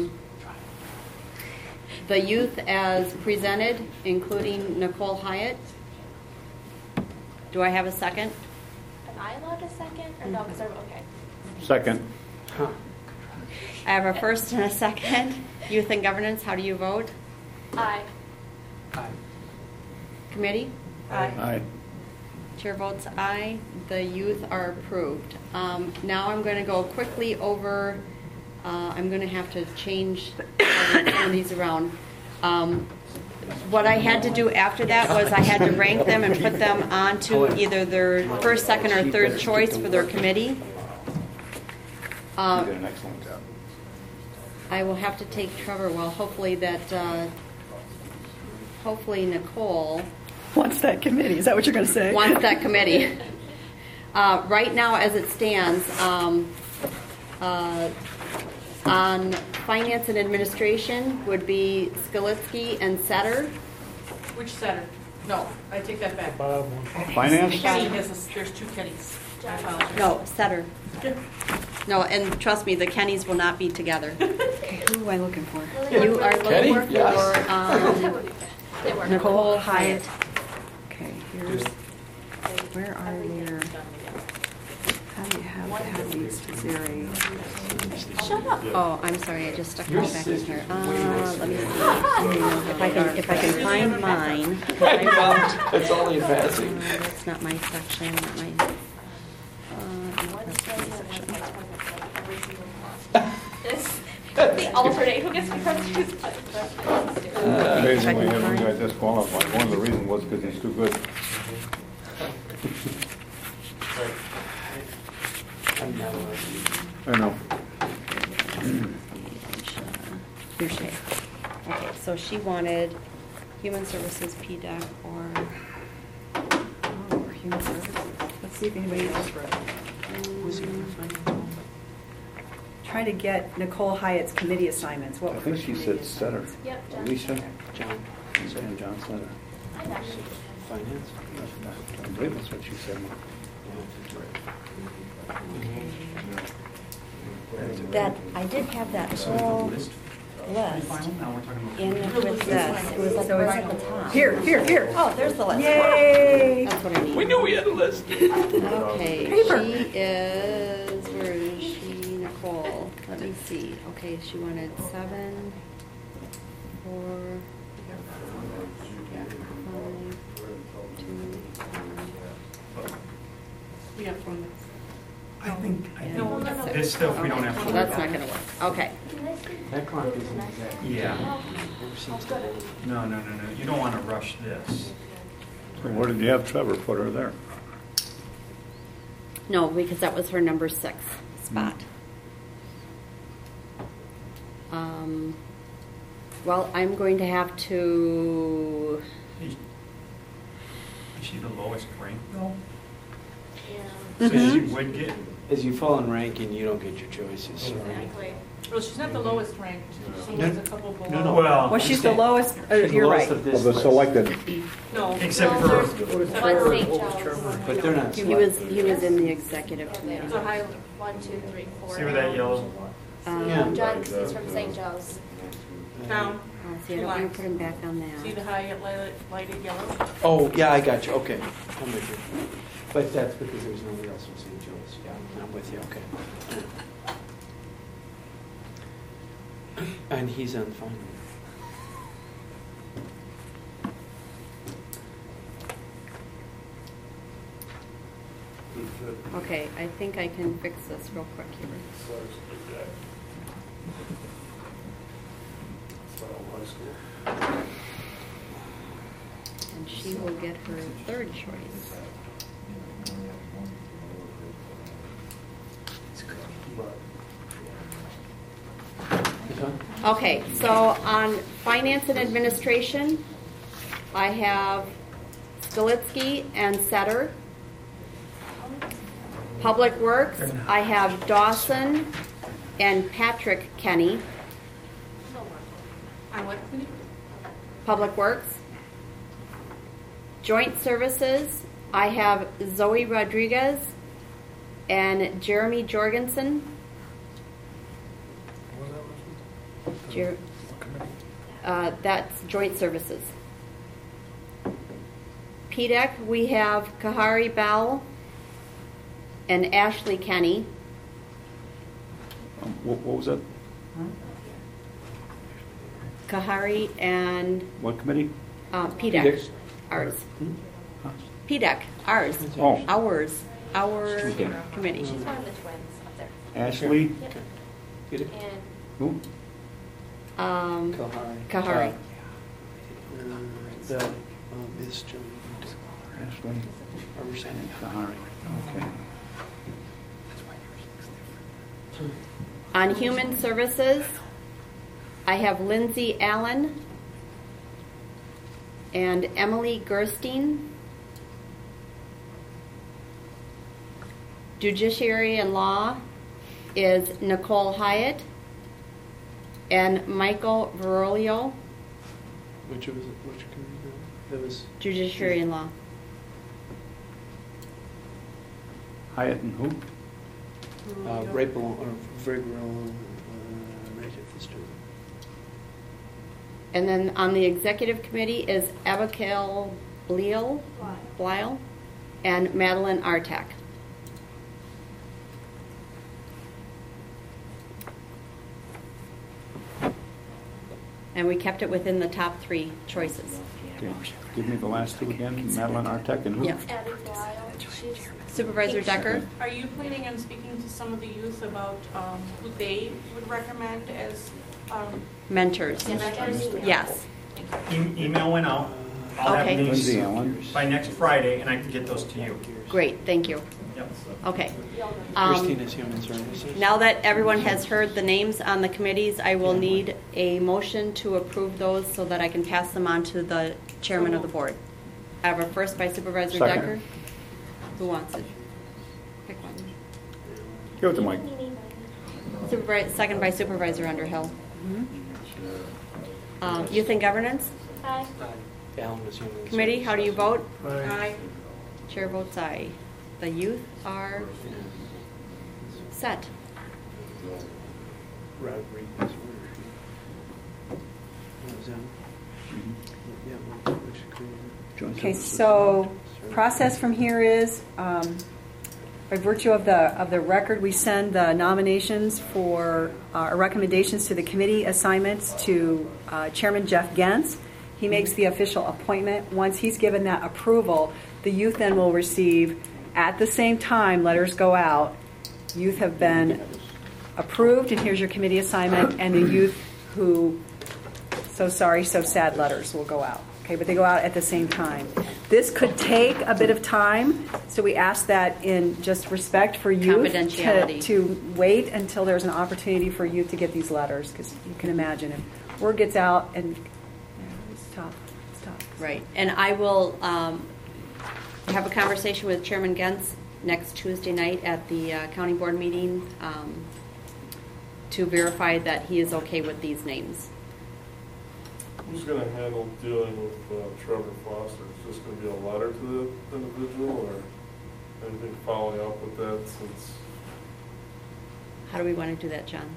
Speaker 3: youth as presented, including Nicole Hyatt. Do I have a second?
Speaker 2: am I allowed a second? Or no, because okay.
Speaker 11: Second.
Speaker 3: I have a first and a second. Youth and governance, how do you vote?
Speaker 2: Aye.
Speaker 3: Committee?
Speaker 11: Aye.
Speaker 3: Chair votes aye. The youth are approved. Now I'm going to go quickly over, I'm going to have to change some of these around. What I had to do after that was I had to rank them and put them onto either their first, second, or third choice for their committee.
Speaker 11: You did an excellent job.
Speaker 3: I will have to take Trevor, well, hopefully Nicole
Speaker 12: Wants that committee. Is that what you're going to say?
Speaker 3: wants that committee. Right now, as it stands, on finance and administration would be Skalitsky and Setter.
Speaker 1: Which Setter? No, I take that back.
Speaker 13: Bob one.
Speaker 11: Finance?
Speaker 1: Kenny there's 2 Kennys. I apologize.
Speaker 3: No, Setter. No, and trust me, the Kennys will not be together.
Speaker 12: Okay, who am I looking for?
Speaker 3: You are
Speaker 10: Kenny?
Speaker 3: looking for
Speaker 2: They were.
Speaker 3: Nicole Hyatt.
Speaker 12: Okay, here's, where are your, how do you have these Zeri?
Speaker 2: Shut up.
Speaker 3: Oh, I'm sorry, I just stuck my back in here. Let me see. If I can find mine. I wrote.
Speaker 10: That's only passing.
Speaker 3: That's not my section, not my.
Speaker 2: The alternate, who gets to choose?
Speaker 11: Amazing we had one guy disqualified. One of the reasons was because he's too good.
Speaker 10: I'm not allowed to use it.
Speaker 11: I know.
Speaker 3: Boucher. Okay, so she wanted Human Services, PDEC, or
Speaker 12: Oh, human services. Let's see if anybody else read it.
Speaker 10: Was he on the finance?
Speaker 12: Trying to get Nicole Hyatt's committee assignments. What
Speaker 11: I
Speaker 12: were
Speaker 11: think
Speaker 12: her
Speaker 11: she
Speaker 12: committee
Speaker 11: said Setter.
Speaker 12: assignments?
Speaker 2: Yep, John.
Speaker 11: Alicia?
Speaker 10: John.
Speaker 11: Saying John Setter.
Speaker 2: I got it.
Speaker 10: Finance?
Speaker 11: I believe that's what she said.
Speaker 3: That, I did have that whole list in with this. It was like
Speaker 12: So
Speaker 3: right
Speaker 12: it's-
Speaker 3: at the top.
Speaker 12: Here.
Speaker 3: Oh, there's the list.
Speaker 12: Yay!
Speaker 3: That's what I need.
Speaker 10: We knew we had a list.
Speaker 3: Okay,
Speaker 12: Paper.
Speaker 3: she is, where is she, Nicole? Let me see. Okay, she wanted 7, 4, 5, 2, 1.
Speaker 1: We have one.
Speaker 7: I think
Speaker 1: No, that's it.
Speaker 7: this stuff we don't have to
Speaker 3: So
Speaker 7: worry
Speaker 3: that's
Speaker 7: about.
Speaker 3: not gonna work. Okay.
Speaker 10: That clock isn't exactly.
Speaker 7: Yeah.
Speaker 10: Never seems to be.
Speaker 7: No. You don't want to rush this.
Speaker 11: So where did you have Trevor put her there?
Speaker 3: No, because that was her number 6 spot. Well, I'm going to have to,
Speaker 7: Is she the lowest ranked though?
Speaker 2: Yeah.
Speaker 7: So she would get,
Speaker 10: As you fall in ranking, you don't get your choices. Sorry.
Speaker 2: Exactly.
Speaker 1: Well, she's not the lowest ranked. She
Speaker 10: No.
Speaker 1: was a couple below.
Speaker 10: No.
Speaker 7: well,
Speaker 12: Well, she's the lowest,
Speaker 10: She's the
Speaker 12: you're
Speaker 10: lowest
Speaker 12: right.
Speaker 10: of
Speaker 11: Of
Speaker 10: this
Speaker 11: the
Speaker 10: list.
Speaker 11: selected,
Speaker 1: No.
Speaker 7: except
Speaker 2: Well,
Speaker 7: for,
Speaker 2: there's one St. Joe's.
Speaker 10: But they're not.
Speaker 3: he was in the executive committee.
Speaker 1: It's a high,
Speaker 2: 1, 2, 3, 4.
Speaker 7: see where that yellow,
Speaker 10: Yeah.
Speaker 2: John, because he's from St. Joe's.
Speaker 1: down.
Speaker 3: Oh, see, I don't want to put him back on
Speaker 1: See
Speaker 3: that.
Speaker 1: the high lighted yellow?
Speaker 10: Oh, yeah, I got you, okay. I'm with you. But that's because there's nobody else from St. Joe's. Yeah, I'm with you, okay. And he's on finance.
Speaker 3: Okay, I think I can fix this real quick here. And she will get her 3rd choice. Okay, so on finance and administration, I have Skalitsky and Setter. Public Works, I have Dawson and Patrick Kenny.
Speaker 1: On what committee?
Speaker 3: Public Works. Joint Services, I have Zoe Rodriguez and Jeremy Jorgensen. Jer- That's Joint Services. PDEC, we have Kahari Bell and Ashley Kenny.
Speaker 11: what was that?
Speaker 3: Kahari and
Speaker 11: What committee?
Speaker 3: PDEC, ours. PDEC, ours.
Speaker 11: Oh.
Speaker 3: Ours. Our
Speaker 11: Okay.
Speaker 3: committee.
Speaker 2: She's one of the twins up there.
Speaker 11: Ashley?
Speaker 2: Yep.
Speaker 10: Get it?
Speaker 2: And
Speaker 11: Who?
Speaker 10: Kahari.
Speaker 3: Kahari.
Speaker 10: The Miss Jones.
Speaker 11: Ashley
Speaker 10: Representing.
Speaker 11: Sahari. Okay.
Speaker 3: On Human Services, I have Lindsay Allen and Emily Gerstein. Judiciary and Law is Nicole Hyatt and Michael Verolio.
Speaker 10: Which was it? Which committee? That was.
Speaker 3: Judiciary and Law.
Speaker 11: Hyatt and who?
Speaker 10: Right below, or very below, right at this door.
Speaker 3: And then on the executive committee is Abigail Blyle and Madeline Artak. And we kept it within the top 3 choices.
Speaker 11: Okay. Give me the last two again. Madeline Artek and who?
Speaker 3: Yeah.
Speaker 2: Abby Blyle, she's
Speaker 3: Supervisor Decker?
Speaker 1: Are you planning on speaking to some of the youth about who they would recommend as
Speaker 3: Mentors.
Speaker 1: mentors?
Speaker 3: Yes.
Speaker 7: email went out. I'll have
Speaker 3: Okay.
Speaker 7: names
Speaker 11: Lindsay Allen.
Speaker 7: by next Friday, and I can get those to you.
Speaker 3: Great, thank you.
Speaker 7: Yep.
Speaker 3: Okay.
Speaker 10: Christina's Human Services.
Speaker 3: Now that everyone has heard the names on the committees, I will need a motion to approve those so that I can pass them on to the chairman of the board. I have a first by Supervisor
Speaker 11: Second.
Speaker 3: Decker. Who wants it? Pick one.
Speaker 11: Give it to Mike.
Speaker 3: Second by Supervisor Underhill. Youth and Governance
Speaker 2: Aye.
Speaker 10: Alan was Human
Speaker 3: Committee, how do you vote?
Speaker 1: Aye.
Speaker 3: Chair votes aye. The youth are set.
Speaker 10: Rodriguez.
Speaker 12: Okay, so process from here is, by virtue of the record, we send the nominations for recommendations to the committee assignments to Chairman Jeff Gens. He makes the official appointment. Once he's given that approval, the youth then will receive, at the same time, letters go out. Youth have been approved, and here's your committee assignment, and the youth who, so sorry, so sad letters will go out. Okay, but they go out at the same time. This could take a bit of time, so we ask that in just respect for youth
Speaker 3: Confidentiality.
Speaker 12: to wait until there's an opportunity for youth to get these letters, because you can imagine if word gets out and it's tough. It's tough.
Speaker 3: Right. And I will have a conversation with Chairman Gens next Tuesday night at the county board meeting to verify that he is okay with these names.
Speaker 14: Who's going to handle dealing with Trevor Foster? Is this going to be a letter to the individual or anything following up with that since?
Speaker 3: How do we want to do that, John?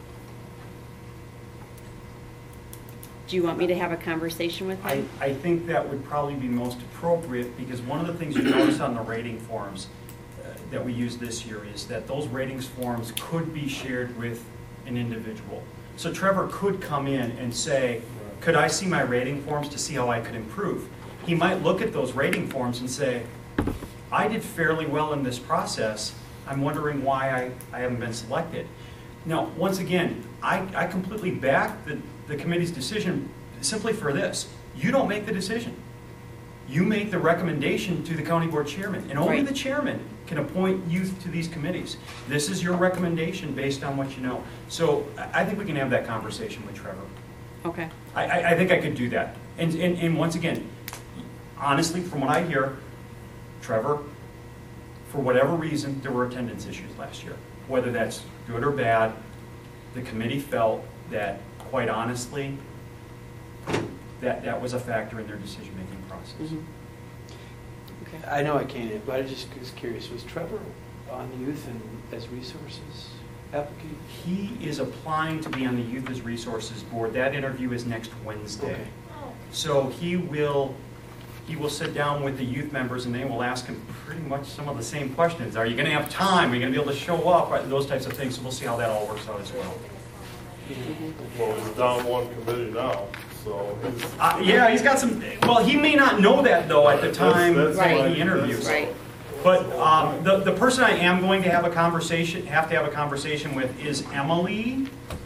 Speaker 3: Do you want me to have a conversation with him?
Speaker 7: I think that would probably be most appropriate, because one of the things you notice on the rating forms that we use this year is that those ratings forms could be shared with an individual. So Trevor could come in and say, could I see my rating forms to see how I could improve? He might look at those rating forms and say, I did fairly well in this process. I'm wondering why I haven't been selected. Now, once again, I completely back the committee's decision simply for this. You don't make the decision. You make the recommendation to the county board chairman, and only the chairman can appoint youth to these committees. This is your recommendation based on what you know. So I think we can have that conversation with Trevor.
Speaker 3: Okay.
Speaker 7: I think I could do that. And once again, honestly, from what I hear, Trevor, for whatever reason, there were attendance issues last year. Whether that's good or bad, the committee felt that, quite honestly, that was a factor in their decision-making process.
Speaker 3: Mm-hmm. Okay.
Speaker 10: I know I can't, but I just was curious. Was Trevor on youth and as resources applicant?
Speaker 7: He is applying to be on the Youth as Resources Board. That interview is next Wednesday.
Speaker 10: Okay.
Speaker 7: So he will sit down with the youth members and they will ask him pretty much some of the same questions. Are you going to have time? Are you going to be able to show up? Those types of things. So we'll see how that all works out as well.
Speaker 14: Well, he's down one committee now, so he's...
Speaker 7: Yeah, he's got some... Well, he may not know that, though, at the time he interviews.
Speaker 3: Right.
Speaker 7: But the person I am going to have to have a conversation with is Emily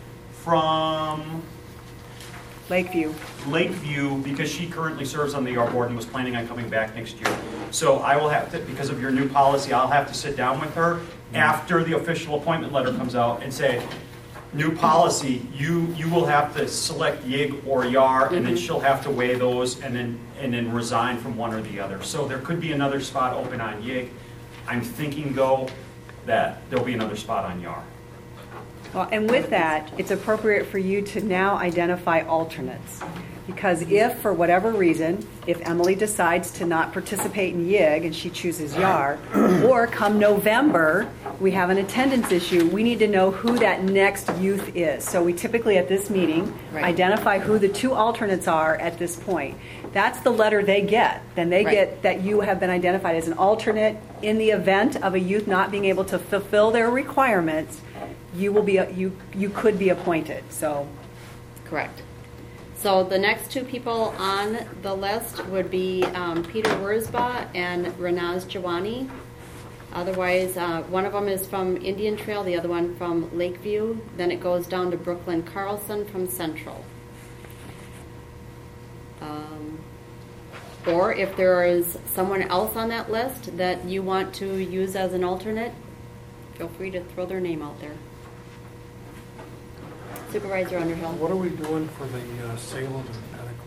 Speaker 7: from
Speaker 12: Lakeview,
Speaker 7: because she currently serves on the YAR board and was planning on coming back next year. So I will have to, because of your new policy, I'll have to sit down with her after the official appointment letter comes out and say, new policy, you will have to select YIG or YAR, and then she'll have to weigh those and then resign from one or the other. So there could be another spot open on YIG. I'm thinking, though, that there'll be another spot on YAR.
Speaker 12: Well, and with that, it's appropriate for you to now identify alternates. Because if, for whatever reason, if Emily decides to not participate in YIG and she chooses YAR, or come November, we have an attendance issue, we need to know who that next youth is. So we typically at this meeting identify who the two alternates are at this point. That's the letter they get. Then they get that you have been identified as an alternate in the event of a youth not being able to fulfill their requirements. You will be you could be appointed. So,
Speaker 3: correct. So the next two people on the list would be Peter Wurzba and Renaz Jawani. Otherwise, one of them is from Indian Trail, the other one from Lakeview. Then it goes down to Brooklyn Carlson from Central. Or if there is someone else on that list that you want to use as an alternate, feel free to throw their name out there. Supervisor Underhill.
Speaker 13: What are we doing for the Salem and Panic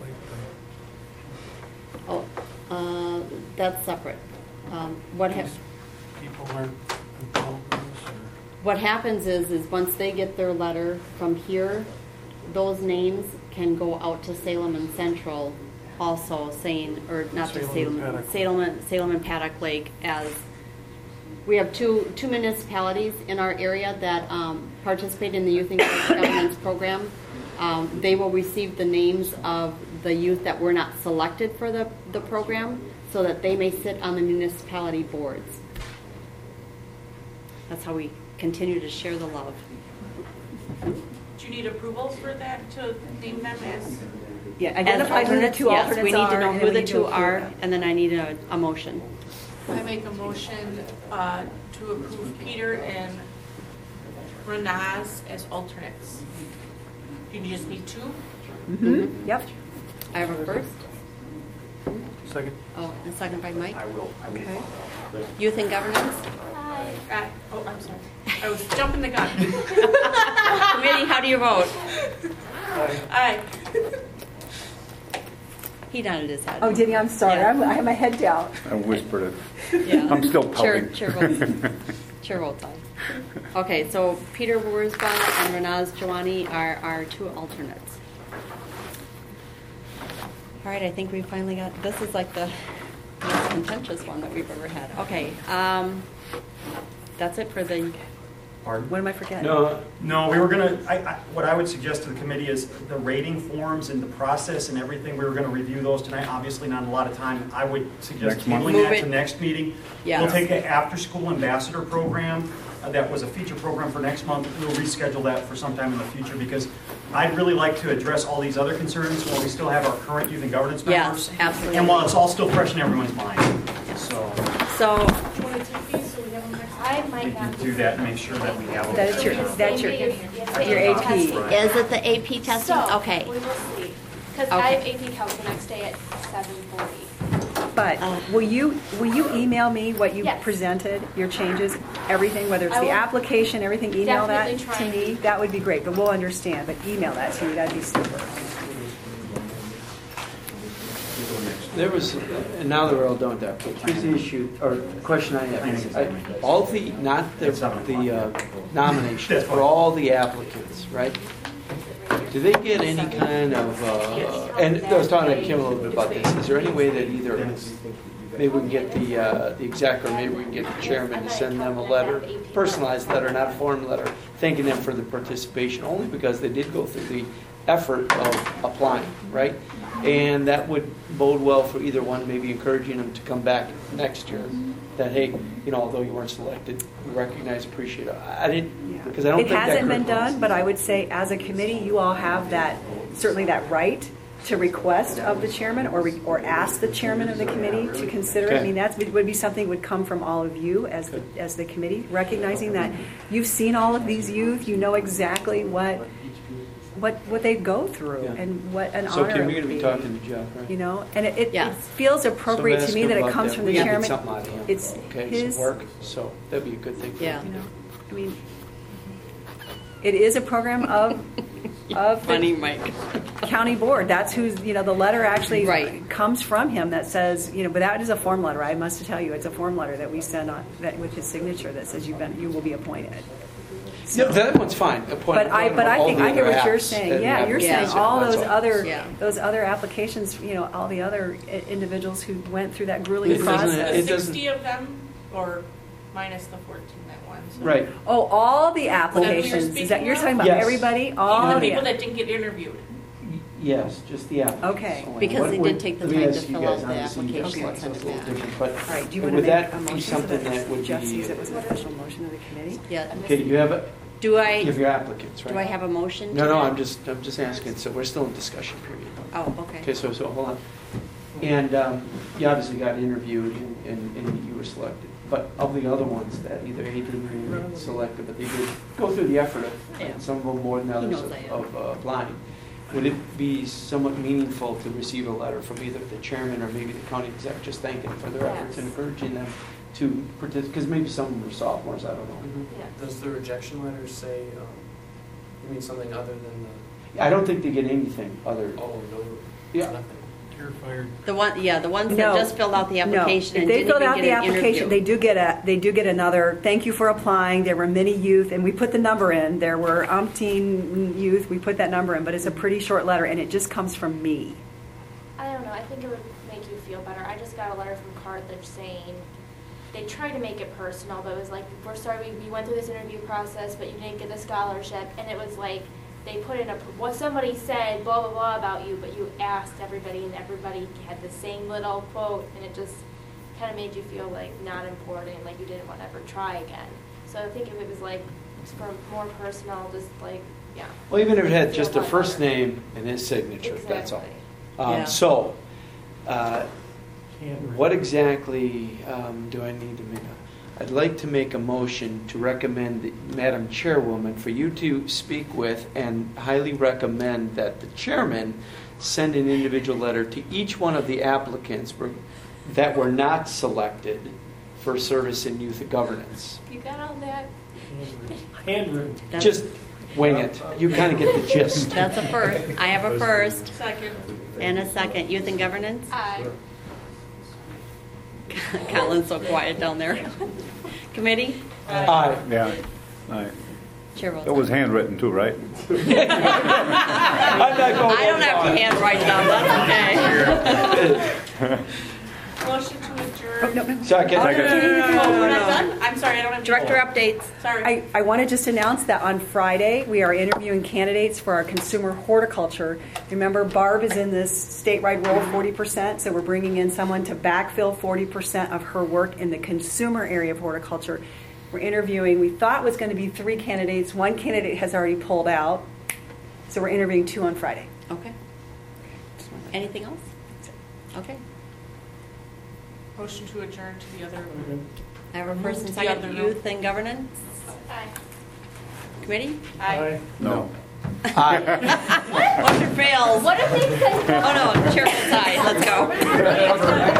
Speaker 13: Lake thing?
Speaker 3: Oh, that's separate. What have
Speaker 13: People aren't involved in this?
Speaker 3: what happens is once they get their letter from here, those names can go out to Salem and Central also saying, or not to Salem and Paddock Lake, as we have two municipalities in our area that participate in the Youth and Governance program. They will receive the names of the youth that were not selected for the program so that they may sit on the municipality boards. That's how we continue to share the love.
Speaker 1: Do you need approval for that to name them as?
Speaker 12: Yeah, identify who the two alternates are.
Speaker 3: Yes, we need to know
Speaker 12: and
Speaker 3: who
Speaker 12: we
Speaker 3: the
Speaker 12: need to
Speaker 3: two
Speaker 12: approve
Speaker 3: are,
Speaker 12: them.
Speaker 3: and then I need a motion.
Speaker 1: I make a motion to approve Peter and Renaz as alternates. You just need two?
Speaker 12: Mm-hmm. Yep.
Speaker 3: I have a first.
Speaker 13: Second.
Speaker 3: Oh, and a second by Mike.
Speaker 8: I will.
Speaker 12: Okay.
Speaker 3: Youth and Governance.
Speaker 1: Oh, I'm sorry. I was jumping the gun.
Speaker 3: Committee, how do you vote?
Speaker 1: Aye.
Speaker 3: He nodded his head.
Speaker 12: Oh, did he? I'm sorry.
Speaker 3: Yeah.
Speaker 12: I have my head down.
Speaker 11: I whispered it.
Speaker 3: Yeah.
Speaker 11: I'm still pouting.
Speaker 3: Chair votes aye. Okay, so Peter Wurzba and Renaz Jawani are our two alternates. All right, I think we finally got, this is like the most contentious one that we've ever had. Okay, that's it for the,
Speaker 7: Pardon?
Speaker 12: What am I forgetting?
Speaker 7: No, we were going to, what I would suggest to the committee is the rating forms and the process and everything, we were going to review those tonight. Obviously not a lot of time. I would suggest
Speaker 11: Next month.
Speaker 7: tabling
Speaker 3: Move
Speaker 7: that
Speaker 3: it.
Speaker 7: to next meeting.
Speaker 3: Yeah.
Speaker 7: We'll take an after-school ambassador program that was a feature program for next month. We'll reschedule that for sometime in the future because I'd really like to address all these other concerns while we still have our current youth and governance members.
Speaker 3: yes, absolutely.
Speaker 7: And while it's all still fresh in everyone's mind. So
Speaker 1: Do you want to take these so we have them next time?
Speaker 2: I
Speaker 7: we
Speaker 2: might not.
Speaker 7: can do that and make sure that we have them.
Speaker 12: That's your AP.
Speaker 3: Is it the AP testing?
Speaker 2: So,
Speaker 3: Okay.
Speaker 2: we will see. Because
Speaker 3: Okay.
Speaker 2: I have AP Calc the next day at 7:40.
Speaker 12: But will you email me what you
Speaker 2: Yes.
Speaker 12: presented, your changes, everything, whether it's
Speaker 2: I
Speaker 12: the
Speaker 2: will
Speaker 12: application, everything, email that
Speaker 2: definitely try
Speaker 12: to me?
Speaker 2: and-
Speaker 12: That would be great, but we'll understand, but email that to me, that'd be super.
Speaker 10: There was, and now that we're all done with that, here's the issue, or question I have. All the, not the nominations, for all the applicants, right? Do they get any kind of, and I was talking to Kim a little bit about this, is there any way that either, maybe we can get the exec, or maybe we can get the chairman to send them a letter, personalized letter, not a form letter, thanking them for the participation, only because they did go through the effort of applying, right? And that would bode well for either one, maybe encouraging them to come back next year. That, hey, although you weren't selected, we recognize, appreciate it. I didn't, because I don't
Speaker 12: It
Speaker 10: think that
Speaker 12: hasn't been
Speaker 10: curriculum-
Speaker 12: done, but I would say as a committee, you all have that, certainly that right to request of the chairman or ask the chairman of the committee to consider it. I
Speaker 10: Okay.
Speaker 12: mean, that would be something that would come from all of you as the committee, recognizing that you've seen all of these youth, you know exactly what they go through
Speaker 10: Yeah.
Speaker 12: and what an
Speaker 10: So
Speaker 12: honor
Speaker 10: Kim,
Speaker 12: it
Speaker 10: you're
Speaker 12: would
Speaker 10: going to be
Speaker 12: be.
Speaker 10: talking to Jeff, right?
Speaker 12: And it
Speaker 3: Yes.
Speaker 12: feels appropriate to me that it comes from the
Speaker 10: We
Speaker 12: chairman.
Speaker 10: get something out of him.
Speaker 12: It's
Speaker 10: Okay,
Speaker 12: his,
Speaker 10: some work, so that'd be a good thing for
Speaker 3: Yeah.
Speaker 10: him.
Speaker 12: I mean, it is a program of
Speaker 3: Funny,
Speaker 12: the
Speaker 3: Mike.
Speaker 12: county board. That's who's, the letter actually
Speaker 3: Right.
Speaker 12: comes from him that says, but that is a form letter. I must tell you, it's a form letter that we send on that with his signature that says you will be appointed.
Speaker 10: Yeah, that one's fine.
Speaker 12: But I think I hear what you're saying. Yeah, you're saying
Speaker 10: saying
Speaker 12: all those
Speaker 3: Yeah.
Speaker 12: other applications. All the other individuals who went through that grueling
Speaker 10: It doesn't-
Speaker 12: process.
Speaker 10: it doesn't-
Speaker 1: 60 of them, or minus the 14 that one. So.
Speaker 10: Right.
Speaker 12: Oh, all the
Speaker 1: Is
Speaker 12: applications.
Speaker 1: that
Speaker 12: Is that
Speaker 1: what
Speaker 12: you're
Speaker 1: you're
Speaker 12: talking about?
Speaker 10: Yes.
Speaker 12: Everybody,
Speaker 1: Even
Speaker 12: all
Speaker 1: the
Speaker 12: the
Speaker 1: people that didn't get interviewed.
Speaker 10: Yes, just the application.
Speaker 12: Okay.
Speaker 3: Because they did take the
Speaker 10: Let me
Speaker 3: time to
Speaker 10: ask you
Speaker 3: fill
Speaker 10: guys,
Speaker 3: out the
Speaker 10: obviously, you guys
Speaker 3: application and
Speaker 10: select,
Speaker 3: send
Speaker 10: so
Speaker 3: it
Speaker 10: it's a little
Speaker 3: back.
Speaker 10: different, but
Speaker 12: All right. Do you want to
Speaker 10: would
Speaker 12: make
Speaker 10: that
Speaker 12: a
Speaker 10: be
Speaker 12: motion so
Speaker 10: something
Speaker 12: that
Speaker 10: that would
Speaker 12: Jeff
Speaker 10: be?
Speaker 12: sees it was an official motion of the committee?
Speaker 3: Yeah.
Speaker 10: Okay, you have,
Speaker 3: Do
Speaker 10: you
Speaker 3: I,
Speaker 10: have your applicants, right?
Speaker 3: do I have a motion?
Speaker 10: No,
Speaker 3: to
Speaker 10: no,
Speaker 3: that?
Speaker 10: I'm just asking, so we're still in discussion period.
Speaker 3: Oh, okay.
Speaker 10: Okay, so hold on. And you obviously got interviewed and you were selected. But of the other ones that either A, B, or selected, but they did go through the effort of, and some of them more than others
Speaker 3: knows I am.
Speaker 10: of applying, would it be somewhat meaningful to receive a letter from either the chairman or maybe the county exec just thanking them for their efforts and encouraging them to participate? Because maybe some of them are sophomores, I don't know.
Speaker 4: Does the rejection letter say, you mean something other than the,
Speaker 10: I don't think they get anything other.
Speaker 4: oh, no,
Speaker 10: Yeah.
Speaker 4: nothing?
Speaker 13: you're fired.
Speaker 3: The ones that
Speaker 12: No.
Speaker 3: just filled out the application
Speaker 12: No.
Speaker 3: and
Speaker 12: If they
Speaker 3: didn't
Speaker 12: filled
Speaker 3: even
Speaker 12: out
Speaker 3: get
Speaker 12: the
Speaker 3: an
Speaker 12: application,
Speaker 3: interview.
Speaker 12: they do get another, thank you for applying. There were many youth, and we put the number in. There were umpteen youth, we put that number in, but it's a pretty short letter, and it just comes from me.
Speaker 2: I don't know, I think it would make you feel better. I just got a letter from Carthage saying, they tried to make it personal, but it was like, we're sorry, we went through this interview process, but you didn't get the scholarship. And it was like, they put in what somebody said, blah, blah, blah about you, but you asked everybody, and everybody had the same little quote, and it just kind of made you feel like not important, like you didn't want to ever try again. So I think if it was like, for more personal, just like, yeah.
Speaker 10: Well, even if it had
Speaker 2: Feel
Speaker 10: just a
Speaker 2: better.
Speaker 10: first name and his signature, that's all.
Speaker 2: Exactly.
Speaker 3: Yeah.
Speaker 10: So, what exactly do I need to make? I'd like to make a motion to recommend, Madam Chairwoman, for you to speak with and highly recommend that the chairman send an individual letter to each one of the applicants that were not selected for service in youth governance.
Speaker 2: You got all that?
Speaker 13: Handwritten.
Speaker 10: Just wing it. You kind of get the gist.
Speaker 3: That's a first. I have a first
Speaker 1: Second.
Speaker 3: and a second. Youth and governance?
Speaker 2: Aye.
Speaker 3: Colin's so quiet down there. Committee?
Speaker 10: Aye.
Speaker 11: Yeah. All right.
Speaker 3: Chair votes
Speaker 11: It was handwritten too, right?
Speaker 10: I'm not going
Speaker 3: I don't have to handwrite them. That's okay.
Speaker 1: Motion to adjourn.
Speaker 10: Second.
Speaker 3: Oh, no, no, no, no, no,
Speaker 1: We're
Speaker 3: no,
Speaker 1: not
Speaker 3: no.
Speaker 1: done? I'm sorry, I don't have.
Speaker 3: Director updates.
Speaker 1: Sorry.
Speaker 12: I want to just announce that on Friday, we are interviewing candidates for our consumer horticulture. Remember, Barb is in this statewide role, 40%, so we're bringing in someone to backfill 40% of her work in the consumer area of horticulture. We're interviewing, we thought was going to be 3 candidates. 1 candidate has already pulled out, so we're interviewing 2 on Friday.
Speaker 3: Okay. Anything else? Okay.
Speaker 1: Motion to adjourn to the other.
Speaker 3: I have a first and
Speaker 1: The
Speaker 3: second.
Speaker 1: other
Speaker 3: Youth and governance
Speaker 2: Aye.
Speaker 3: committee?
Speaker 1: Aye.
Speaker 11: No.
Speaker 10: Aye.
Speaker 3: Motion fails.
Speaker 2: What if they said no?
Speaker 3: Oh no, chair votes aye. Let's go.